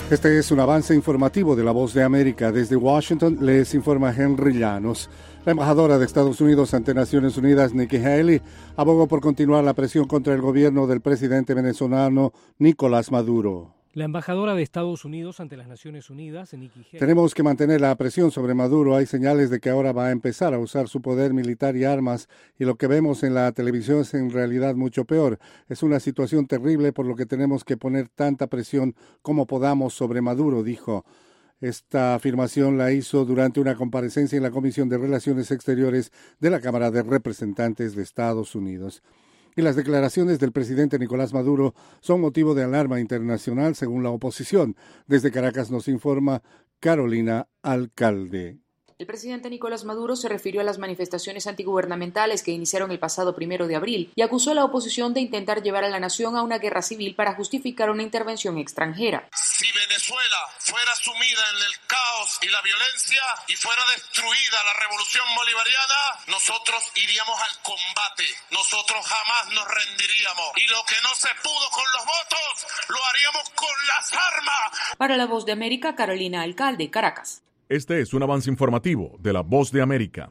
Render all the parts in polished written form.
Este es un avance informativo de La Voz de América. Desde Washington les informa Henry Llanos. La embajadora de Estados Unidos ante Naciones Unidas, Nikki Haley, abogó por continuar la presión contra el gobierno del presidente venezolano Nicolás Maduro. La embajadora de Estados Unidos ante las Naciones Unidas, Nikki Haley. Tenemos que mantener la presión sobre Maduro. Hay señales de que ahora va a empezar a usar su poder militar y armas, y lo que vemos en la televisión es en realidad mucho peor. Es una situación terrible, por lo que tenemos que poner tanta presión como podamos sobre Maduro, dijo. Esta afirmación la hizo durante una comparecencia en la Comisión de Relaciones Exteriores de la Cámara de Representantes de Estados Unidos. Y las declaraciones del presidente Nicolás Maduro son motivo de alarma internacional, según la oposición. Desde Caracas nos informa Carolina Alcalde. El presidente Nicolás Maduro se refirió a las manifestaciones antigubernamentales que iniciaron el pasado 1 de abril y acusó a la oposición de intentar llevar a la nación a una guerra civil para justificar una intervención extranjera. Si Venezuela fuera sumida en el caos y la violencia y fuera destruida la revolución bolivariana, nosotros iríamos al combate, nosotros jamás nos rendiríamos, y lo que no se pudo con los votos, lo haríamos con las armas. Para La Voz de América, Carolina Alcalde, Caracas. Este es un avance informativo de La Voz de América.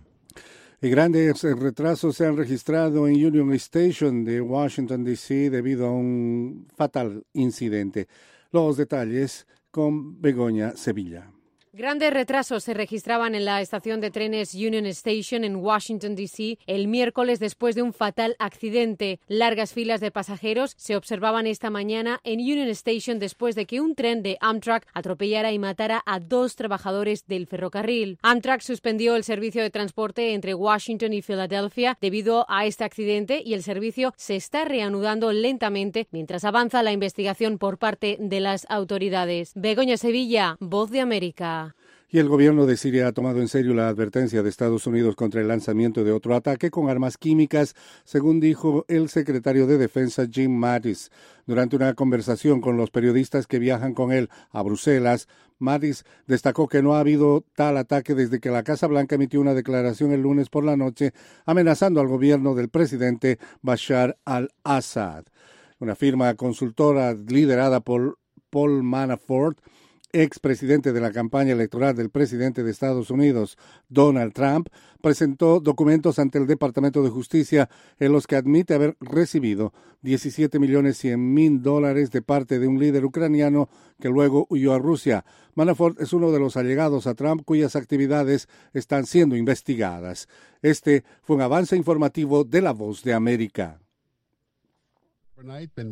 Y grandes retrasos se han registrado en Union Station de Washington, D.C. debido a un fatal incidente. Los detalles con Begoña Sevilla. Grandes retrasos se registraban en la estación de trenes Union Station en Washington, D.C. el miércoles después de un fatal accidente. Largas filas de pasajeros se observaban esta mañana en Union Station después de que un tren de Amtrak atropellara y matara a 2 trabajadores del ferrocarril. Amtrak suspendió el servicio de transporte entre Washington y Filadelfia debido a este accidente, y el servicio se está reanudando lentamente mientras avanza la investigación por parte de las autoridades. Begoña Sevilla, Voz de América. Y el gobierno de Siria ha tomado en serio la advertencia de Estados Unidos contra el lanzamiento de otro ataque con armas químicas, según dijo el secretario de Defensa Jim Mattis. Durante una conversación con los periodistas que viajan con él a Bruselas, Mattis destacó que no ha habido tal ataque desde que la Casa Blanca emitió una declaración el lunes por la noche amenazando al gobierno del presidente Bashar al-Assad. Una firma consultora liderada por Paul Manafort, expresidente de la campaña electoral del presidente de Estados Unidos, Donald Trump, presentó documentos ante el Departamento de Justicia en los que admite haber recibido $17.100.000 de parte de un líder ucraniano que luego huyó a Rusia. Manafort es uno de los allegados a Trump cuyas actividades están siendo investigadas. Este fue un avance informativo de La Voz de América.